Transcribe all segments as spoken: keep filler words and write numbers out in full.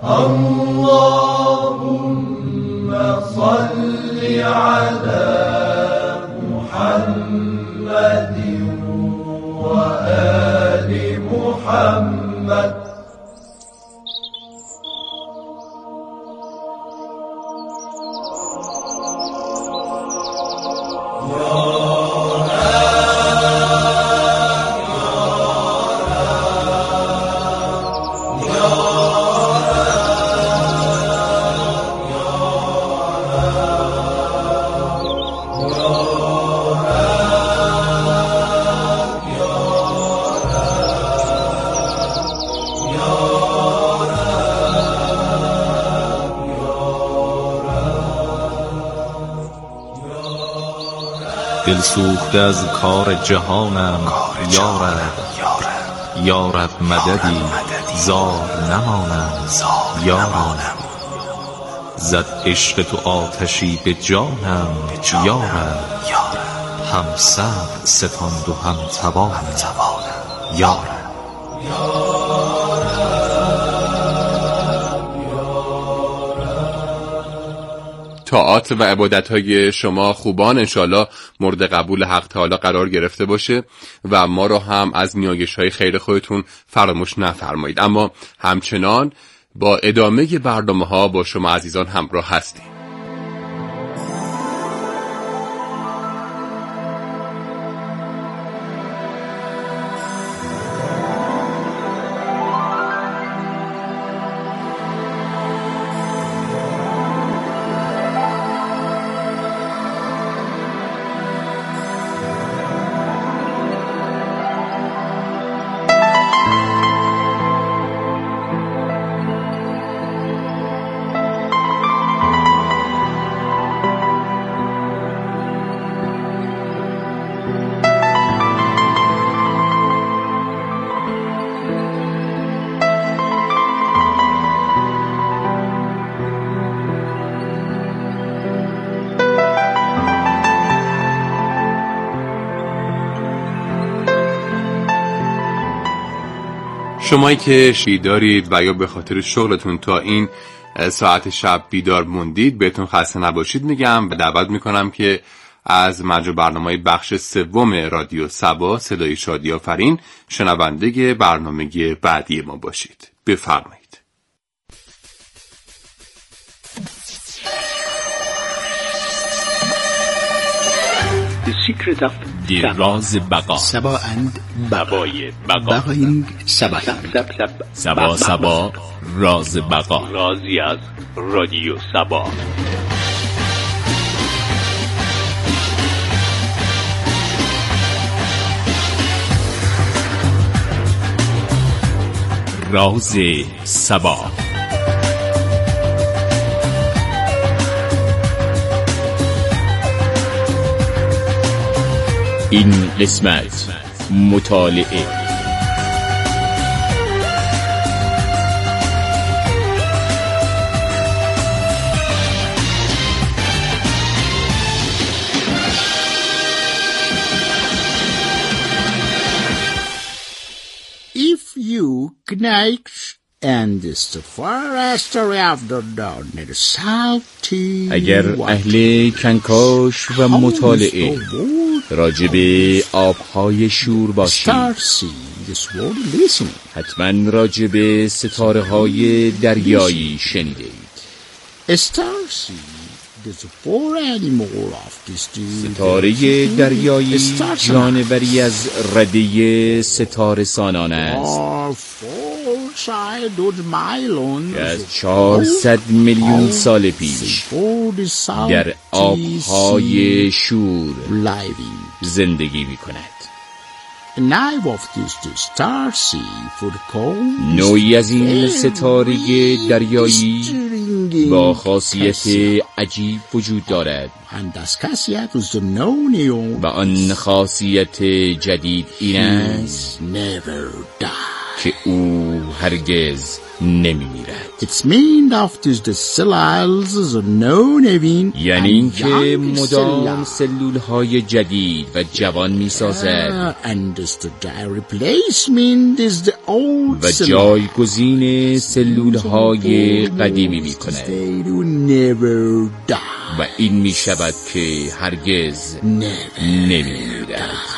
اللهم صل على محمد وآل محمد. دل سوخته از کار جهانم یارب، یارب مددی زار نمانم یارب. زد عشق تو آتشی به جانم یارب، هم صبر ستاند و هم توانم یارب. طاعات و عبادت‌های شما خوبان انشالله مورد قبول حق تعالی قرار گرفته باشه و ما رو هم از نیایش‌های خیر خودتون فراموش نفرمایید. اما همچنان با ادامه برنامه‌ها با شما عزیزان همراه هستیم. شمایی که شی دارید و یا به خاطر شغلتون تا این ساعت شب بیدار موندید بهتون خسته نباشید میگم و دعوت میکنم که از مجموع برنامه‌های بخش سوم رادیو صبا صدای شادی آفرین شنونده برنامه بعدی ما باشید. بفرمایید. دی راز بقا سبا اند بقای بقا بقایینگ سبا سبا سبا راز بقا رازی از رادیو صبا. راز صبا. این قسمت مطالعه. If you connect and the forest after the south. اگر اهل کنکاش و مطالعه راجب آبهای شور باشید حتما راجب ستاره های دریایی شنیدید. ستاره دریایی جانوری از رده ستاره سانان است که از چهارصد میلیون سال پیش در آبهای شور زندگی می کند. نوعی از این ستاره دریایی با خاصیت عجیب وجود دارد و آن خاصیت جدید این است که او هرگز نمی میرد. It's mean after the cells is known even یعنی این که مدام سلول های جدید و جوان می سازد and the replacement is the old و جایگزین سلول های قدیمی می کند و این می شود که هرگز نمی میرد.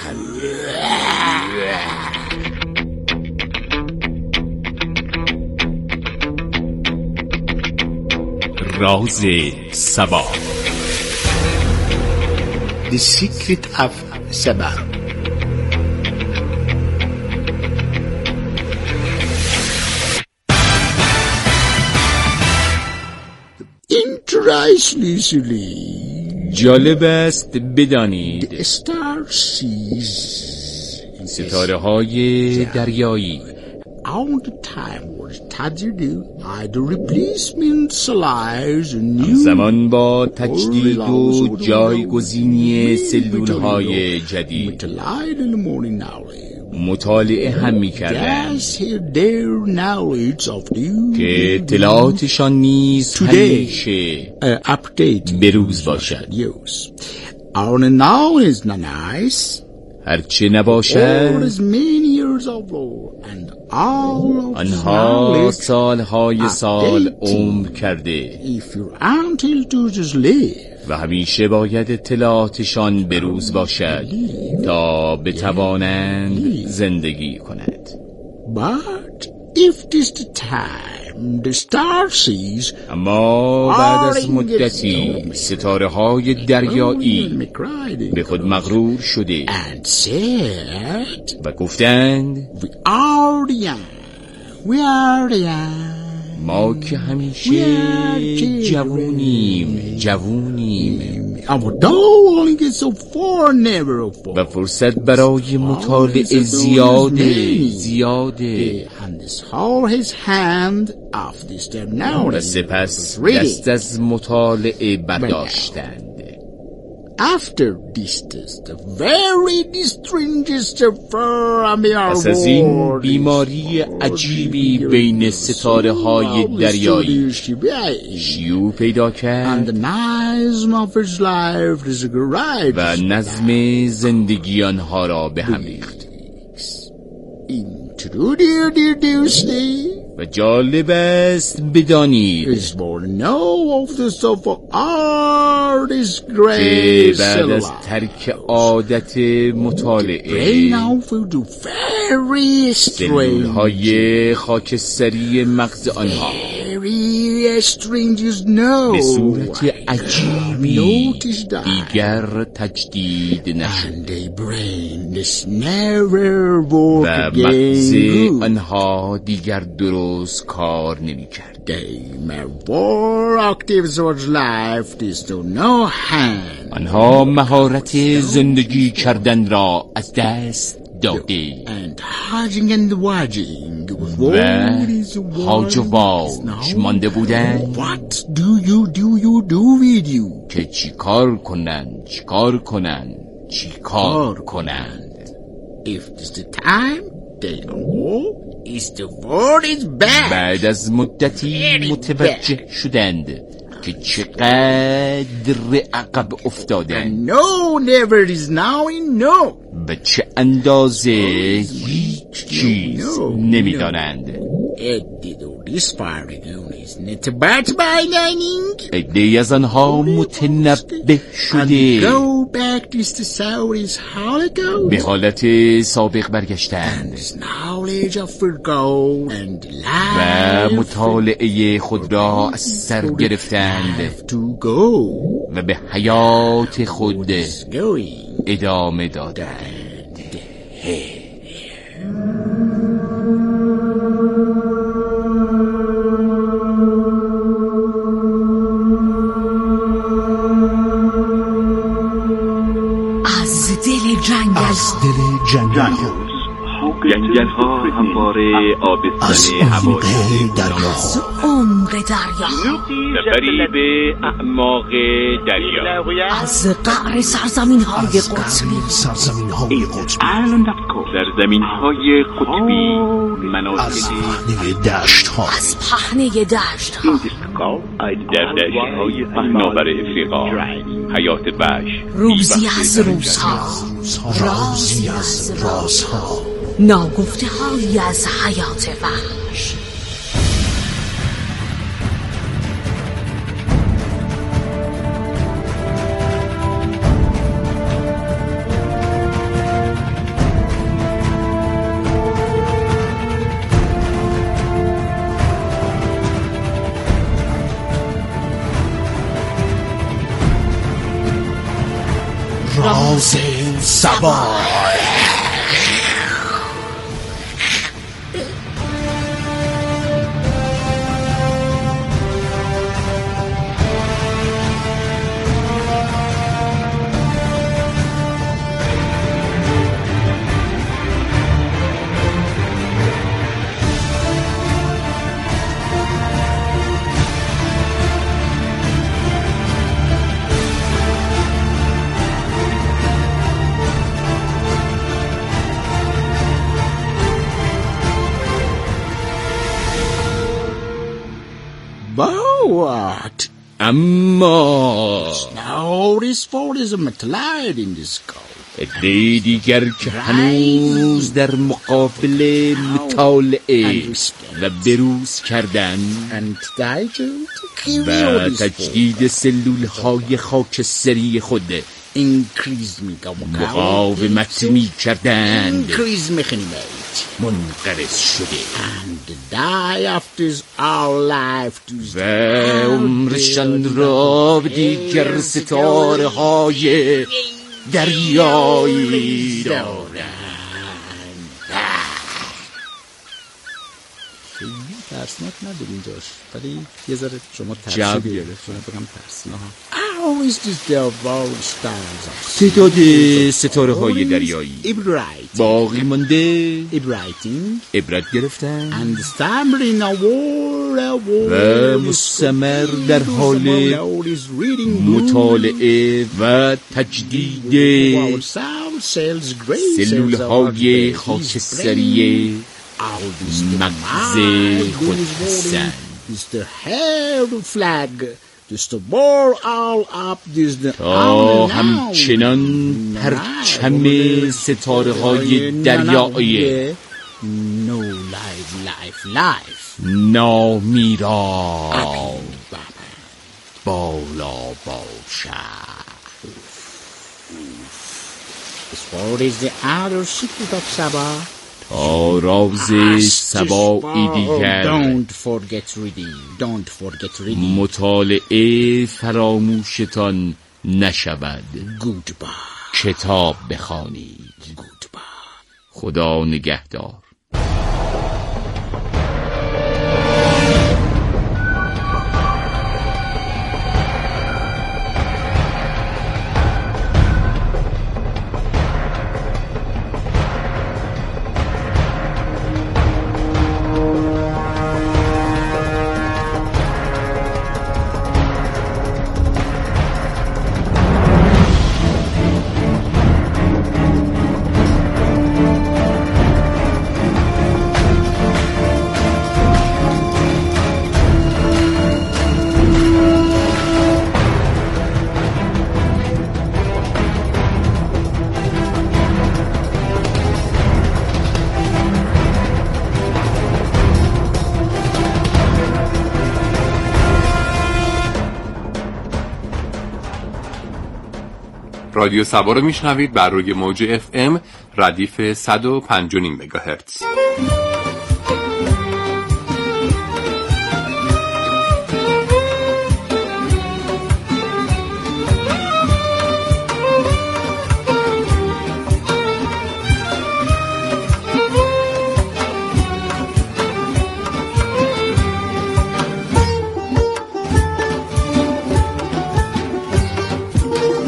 راز سبا. The secret of Saba. Interestingly, جالب است بدانید the star seas ستاره های دریایی all the time was studied either replacement cells new زمان با تجدید و جایگزینی سلول های جدید مطالعه هم می کردن که اطلاعاتشان نیز همیشه به روز باشد. هرچه نباشد آنها سالهای سال عمر کرده و همیشه باید اطلاعاتشان به روز باشد تا بتوانند زندگی کند. But if this time the star seas اما بعد از مدتی ستاره های دریایی به خود مغرور شده and said و گفتند we are the young we are the young ما که همیشه جوونیم جوونیم و فرصت برای مطالعه زیاده زیاده و سپس دست از مطالعه برداشتند. After this test, the very strangest پس از این بیماری عجیبی بین ستاره های دریایی شیوع پیدا کرد و نظم زندگی آنها را به هم ریخت. و جالب است بدانید که بعد از ترک عادت مطالعه سلول های خاکستری مغز آنها به صورت عجیبی دیگر تجدید نشد و مغز آنها دیگر درست کار نمی کرد. آنها مهارت زندگی کردن را از دست داده و هاج و واج مانده بودند که چی کار کنند چی کار کنند چی کار کنند. بعد از مدتی متوجه شدند که چقدر عقب افتادند و چه اندازه هیچ چیز نمیدانند. عده‌ای از آنها متنبه شده به حالت سابق برگشتند و مطالعه خود را از سر گرفتند و به حیات خود ادامه دادند. از دل جنگل Jungles, how جنگل‌ها همواره آبستن هوایی دریا، عمق دریا، سفری به اعماق دریا، از قعر سرزمین‌های قطبی، سرزمین‌های قطبی، در زمین‌های قطبی، از مناطق پهنه دشت‌ها، از پهنه دشت‌ها، در دشت‌های پهناور افریقا، حیات وحش، روزی از روزها، رازی از رازها، ناگفته هایی از حیات وحش. راز سبا. What? اما No, this fall is a meteorite in the sky. عده دیگر که هنوز در مقابل مطالعه و بروز کردن And digest و تجدید سلول های خاکستری خود increase مقاومت می کردند increase mechanimate منقرض شده and die after our life to و عمرشان را به دیگر ستاره های دریایی دارند. ترسناک نداریم اینجاش، ولی یه ذره شما جب ترسیدی گرفت. شما بگم ترسناک. How is this there world stars? ستاد ستاره های دریایی Ibrite باقی مانده، Ibriting عبرت گرفتن and stammering a war a war و مستمر در حال مطالعه و تجدید سلول های خاکستری مغز خود هستند تا همچنان پرچم ستاره های دریایی نامیرا بالا باشد. تا راز سبایی دیگر مطالعه فراموشتان نشود. کتاب بخوانید. خدا نگهدار. رادیو سبا رو میشنوید بر روی موج اف ام ردیف صد و پنج و نیم مگاهرتز.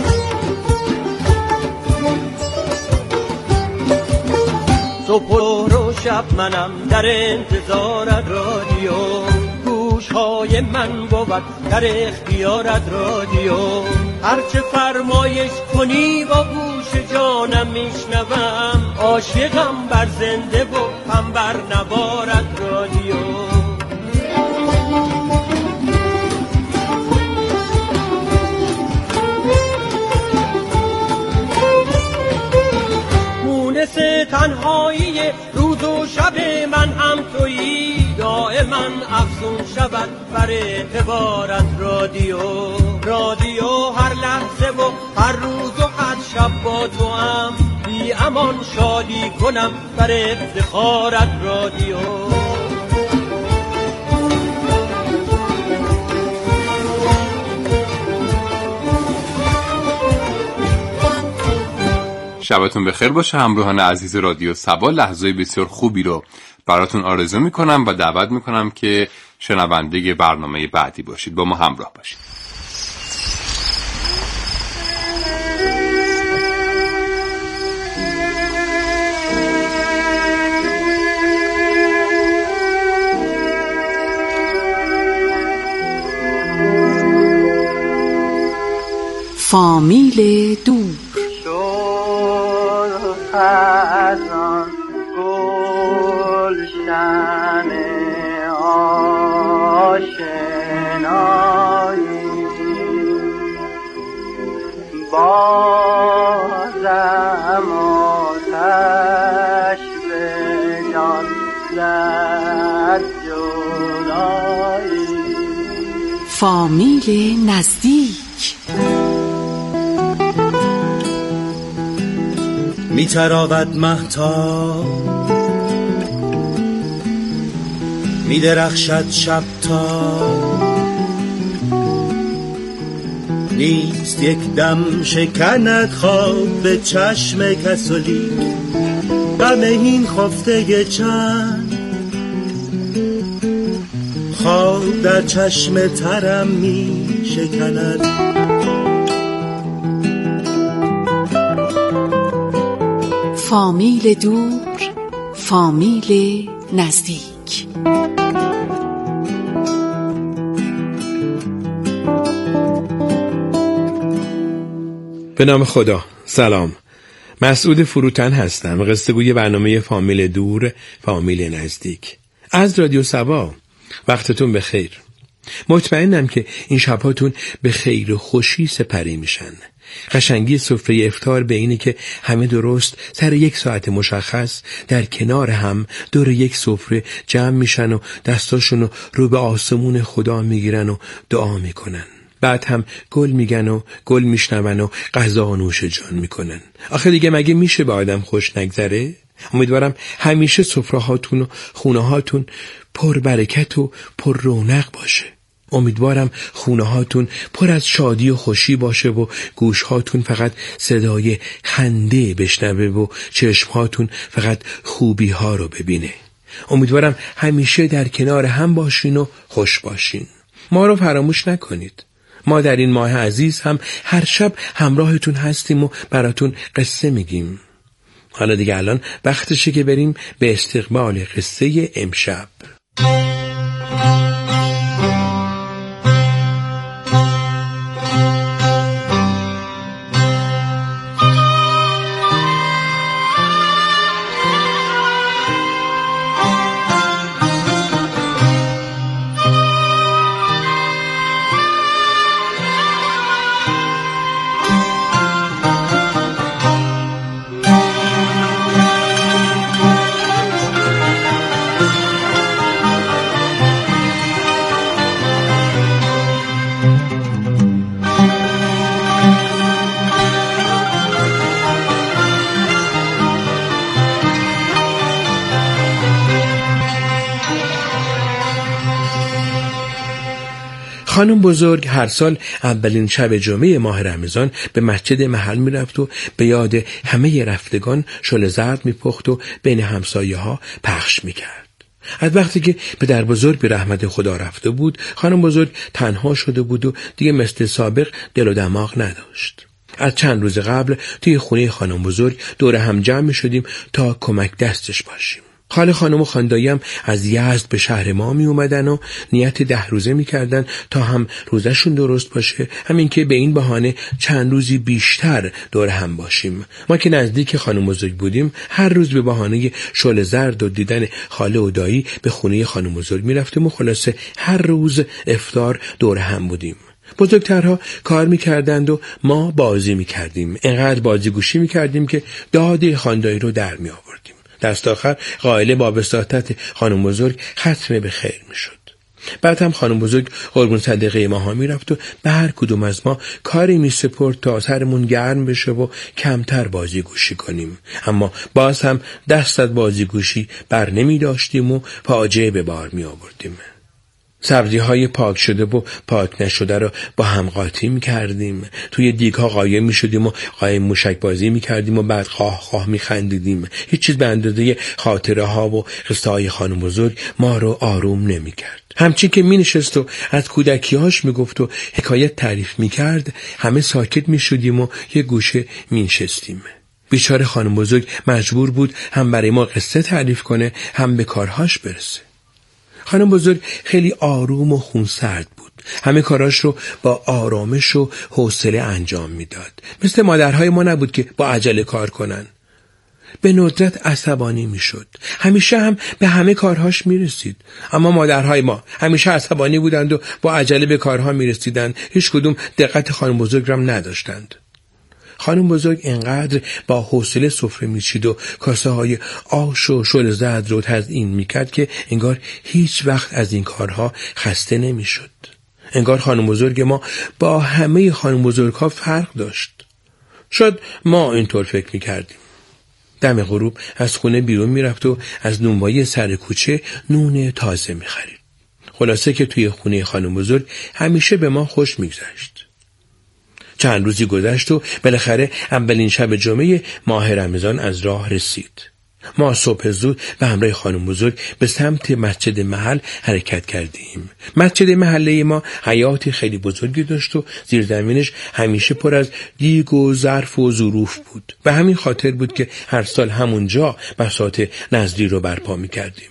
تو پر شب منم در انتظارت رادیو، گوشهای من بود در اختیارت رادیو، هرچه فرمایش کنی با گوش جانم میشنوم، عاشقم بر زنده و هم بر نوارت رادیو. مونس تنهایی روز و شب من هم تویی، دائما افزون شود بر اعتبارت رادیو. رادیو هر لحظه و هر روز و هر شب با تو هم، بی امان شادی کنم بر افتخارت رادیو. شبتون بخیر باشه همراهان عزیز رادیو صبا. لحظه بسیار خوبی رو براتون آرزو میکنم و دعوت میکنم که شنونده برنامه بعدی باشید، با ما همراه باشید. فامیل دور. خزان گلشن آشنایی، بازم آتش به جان زد جدایی. فامیل نزدیک. می تراود مهتاب، می درخشد شب تاب، نیست یک دم شکند خواب به چشم کسولی، غم این خفته چند خواب در چشم ترم می شکند. فامیل دور، فامیل نزدیک. به نام خدا. سلام، مسعود فروتن هستم، قصه گوی برنامه فامیل دور، فامیل نزدیک از رادیو صبا. وقتتون بخیر. مطمئنم که این شباتون به خیر و خوشی سپری میشن. قشنگی سفره افطار به اینه که همه درست سر یک ساعت مشخص در کنار هم دور یک سفره جمع میشن و دستاشونو رو به آسمون خدا میگیرن و دعا میکنن. بعد هم گل میگن و گل میشنون و غذا نوش جان میکنن. آخه دیگه مگه میشه به آدم خوش نگذره؟ امیدوارم همیشه سفره هاتون و خونه هاتون پر برکت و پر رونق باشه. امیدوارم خونه هاتون پر از شادی و خوشی باشه و گوش هاتون فقط صدای خنده بشنوه و چشم هاتون فقط خوبی ها رو ببینه. امیدوارم همیشه در کنار هم باشین و خوش باشین. ما رو فراموش نکنید. ما در این ماه عزیز هم هر شب همراهتون هستیم و براتون قصه میگیم. حالا دیگه الان وقتشه که بریم به استقبال قصه امشب. خانم بزرگ هر سال اولین شب جمعه ماه رمضان به مسجد محل می رفت و به یاد همه رفتگان شل زرد می پخت و بین همسایه ها پخش می کرد. از وقتی که به در بزرگ به رحمت خدا رفته بود، خانم بزرگ تنها شده بود و دیگه مثل سابق دل و دماغ نداشت. از چند روز قبل توی خونه خانم بزرگ دور هم جمع می شدیم تا کمک دستش باشیم. خاله خانم و خاندایی هم از یزد به شهر ما می اومدن و نیت ده روزه می کردن تا هم روزشون درست باشه، همین که به این بهانه چند روزی بیشتر دور هم باشیم. ما که نزدیک خانم بزرگ بودیم هر روز به بهانه شعله زرد و دیدن خاله و دایی به خونه خانم بزرگ می رفتیم و خلاصه هر روز افطار دور هم بودیم. بزرگترها کار میکردند و ما بازی میکردیم. انقدر بازی گوشی میکردیم که داد خاندایی رو در می آوردیم. دست آخر قائله با وساطت خانم بزرگ ختم به خیر میشد. بعد هم خانم بزرگ قربون صدقه ما ها میرفت و به هر کدوم از ما کاری می سپرد تا سرمون گرم بشه و کمتر بازی گوشی کنیم. اما باز هم دست از بازی گوشی بر نمی داشتیم و فاجعه به بار می آوردیم. سبزی های پاک شده و پاک نشده رو با هم قاطی می کردیم. توی دیگ ها قایم می شدیم و قایم موشک بازی می کردیم و بعد خواه خواه می خندیدیم. هیچ چیز به اندازه خاطره ها و قصه های خانم بزرگ ما رو آروم نمی کرد. همچین که می نشست و از کودکی هاش می گفت و حکایت تعریف می کرد همه ساکت می شدیم و یه گوشه می نشستیم. بیچاره خانم بزرگ مجبور بود هم برای ما قصه تعریف کنه هم به کارهاش برسه. خانم بزرگ خیلی آروم و خونسرد بود. همه کاراش رو با آرامش و حوصله انجام میداد. مثل مادرهای ما نبود که با عجله کار کنن. به ندرت عصبانی میشد. همیشه هم به همه کارهاش میرسید. اما مادرهای ما همیشه عصبانی بودند و با عجله به کارها میرسیدند. هیچ کدوم دقت خانم بزرگ را نداشتند. خانم بزرگ انقدر با حوصله سفره میچید و کاسه های آش و شل زرد رو تزیین میکرد که انگار هیچ وقت از این کارها خسته نمیشد. انگار خانم بزرگ ما با همه خانم بزرگ ها فرق داشت. شاید ما اینطور فکر میکردیم. دم غروب از خونه بیرون میرفت و از نونوایی سر کوچه نون تازه میخرید. خلاصه که توی خونه خانم بزرگ همیشه به ما خوش میگذشت. چند روزی گذشت و بالاخره اولین شب جمعه ماه رمضان از راه رسید. ما صبح زود به همراه خانم بزرگ به سمت مسجد محل حرکت کردیم. مسجد محله ما حیاتی خیلی بزرگی داشت و زیر زمینش همیشه پر از دیگ و ظرف و ظروف بود. به همین خاطر بود که هر سال همونجا بساط نذری رو برپا می کردیم.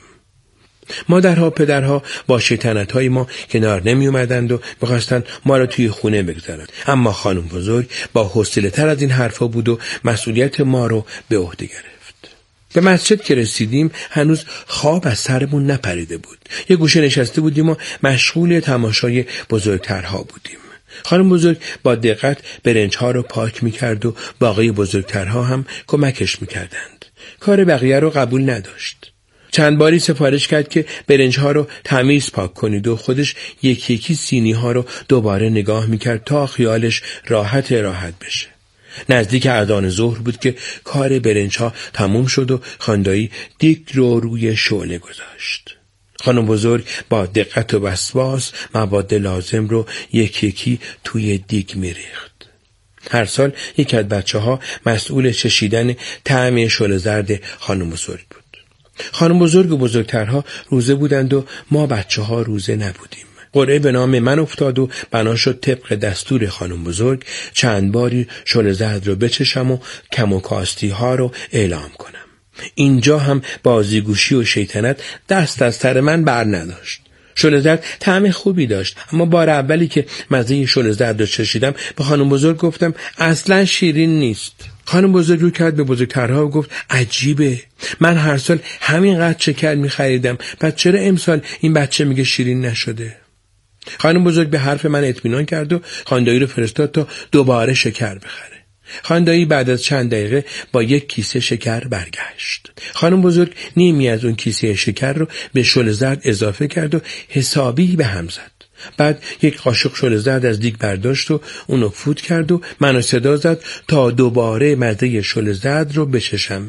مادرها پدرها با شیطنت‌های ما کنار نمی اومدند و می‌خواستند ما را توی خونه بگذارند. اما خانم بزرگ با حوصله تر از این حرفا بود و مسئولیت ما رو به عهده گرفت. به مسجد که رسیدیم هنوز خواب از سرمون نپریده بود. یه گوشه نشسته بودیم و مشغول تماشای بزرگترها بودیم. خانم بزرگ با دقت برنج‌ها رو پاک می‌کرد و باقی بزرگترها هم کمکش می‌کردند. کار بقیه رو قبول نداشت. چند باری سفارش کرد که برنج‌ها رو تمیز پاک کنید و خودش یکی یکی سینی‌ها رو دوباره نگاه می‌کرد تا خیالش راحت راحت بشه. نزدیک اذان ظهر بود که کار برنج‌ها تموم شد و خاندایی دیگ رو روی شعله گذاشت. خانم بزرگ با دقت و وسواس مواد لازم رو یکی یکی توی دیگ می‌ریخت. هر سال یک از بچه‌ها مسئول چشیدن طعم شعله زرد خانم بزرگ بود. خانم بزرگ و بزرگترها روزه بودند و ما بچه ها روزه نبودیم. قرعه به نام من افتاد و بنا شد طبق دستور خانم بزرگ چند باری شعله زرد رو بچشم و کم و کاستی ها رو اعلام کنم. اینجا هم بازیگوشی و شیطنت دست از سر من بر نداشت. شعله زرد طعم خوبی داشت، اما بار اولی که مزه شعله زرد رو چشیدم به خانم بزرگ گفتم اصلا شیرین نیست. خانم بزرگ رو کرد به بزرگترها و گفت عجیبه، من هر سال همینقدر شکر می خریدم، بعد چرا امسال این بچه میگه شیرین نشده؟ خانم بزرگ به حرف من اطمینان کرد و خاندایی رو فرستاد تا دوباره شکر بخره. خاندایی بعد از چند دقیقه با یک کیسه شکر برگشت. خانم بزرگ نیمی از اون کیسه شکر رو به شعله زرد اضافه کرد و حسابی به هم زد. بعد یک قاشق شعله زرد از دیگ برداشت و اونو فوت کرد و منو صدا زد تا دوباره مزه شعله زرد رو بچشم.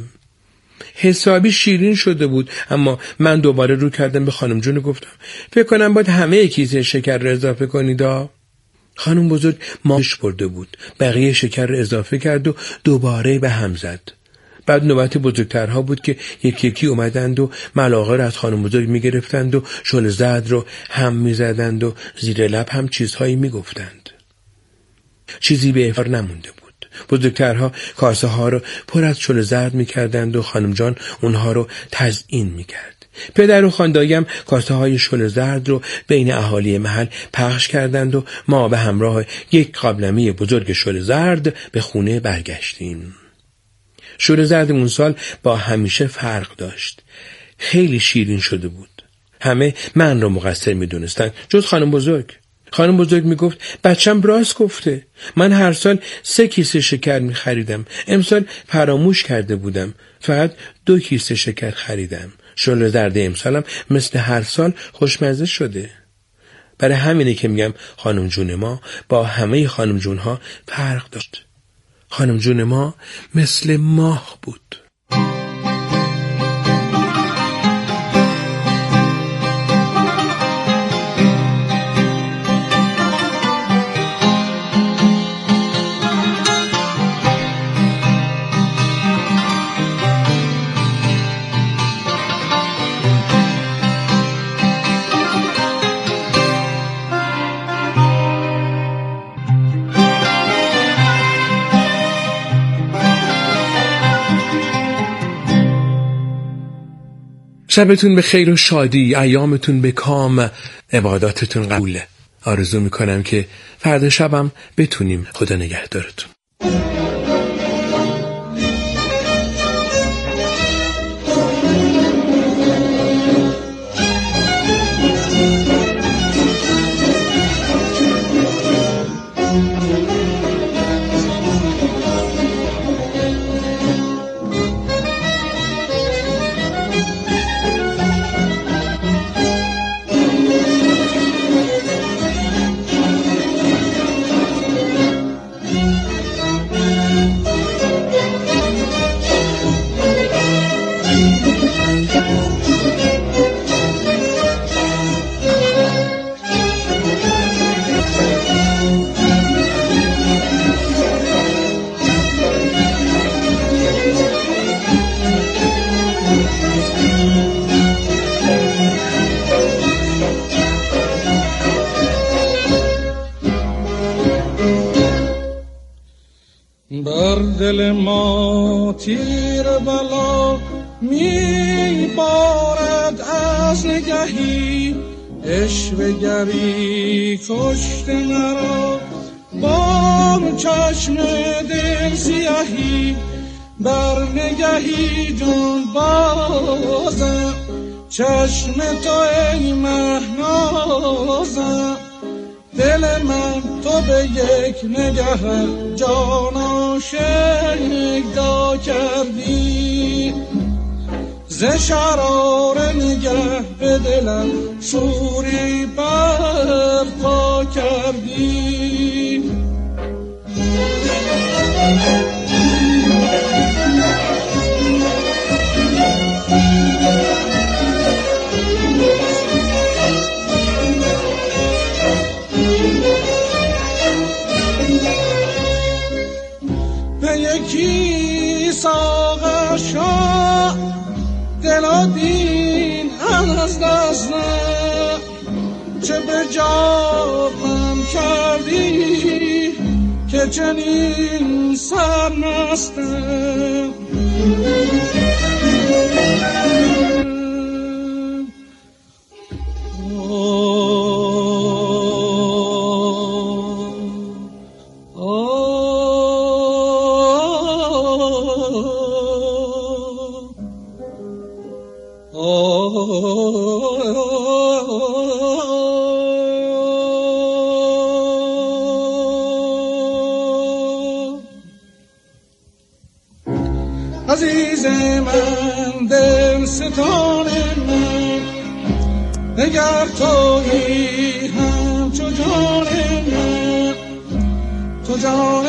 حسابی شیرین شده بود، اما من دوباره رو کردم به خانم جون و گفتم فکر کنم باید همه کیسه شکر رو اضافه کنید. خانم بزرگ ماش برده بود، بقیه شکر رو اضافه کرد و دوباره به هم زد. بعد نوبت بزرگترها بود که یکی یکی اومدند و ملاقه رو از خانم بزرگ میگرفتند و شعله زرد رو هم میزدند و زیر لب هم چیزهایی میگفتند. چیزی به افار نمونده بود. بزرگترها کاسه ها رو پر از شل زرد می کردند و خانم جان اونها رو تزیین می کرد. پدر و خانداییم کاسه های شل زرد رو بین اهالی محل پخش کردند و ما به همراه یک قابلمه بزرگ شل زرد به خونه برگشتیم. شل زرد اون سال با همیشه فرق داشت. خیلی شیرین شده بود. همه من رو مقصر می دونستن جز خانم بزرگ. خانم بزرگ می گفت بچم راست گفته. من هر سال سه کیسه شکر می خریدم. امسال فراموش کرده بودم. فقط دو کیسه شکر خریدم. شل زرد امسالم مثل هر سال خوشمزه شده. برای همینه که میگم خانم جون ما با همه خانم جون ها فرق داشت. خانم جون ما مثل ماه بود. شبتون به خیر و شادی، ایامتون به کام، عباداتتون قبوله. آرزو میکنم که فردا شبم بتونیم. خدا نگهدارتون. بر دل ما تیر بلا می بارد از نگهی، عشوه گری کشت مرا با چشم دل سیاهی. بر نگهی جون بازم چشم تو ای مهنازم. دل من تو به یک نگه جان آشکار کردی. ز شرار نگه به دلم شوری برپا کردی. به یکی ساغر شاه دل و دین از دست نه، چه به جامم کردی که چنین سرمستم. عزیز من دل ستان من، نگر تویی همچو جان من. تو جان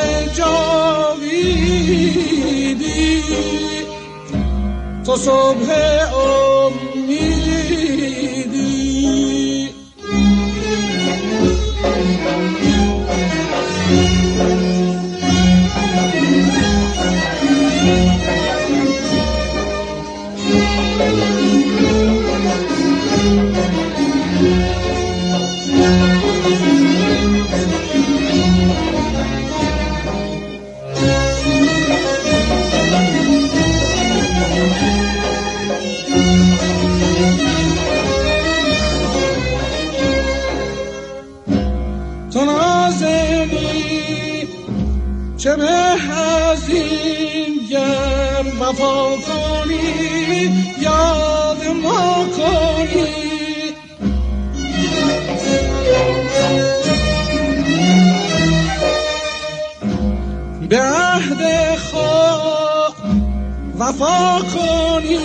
جاویدی، تو صبح امیدی. چه به از این گر وفا کنی یاد ما کنی. به عهد خود وفا کنی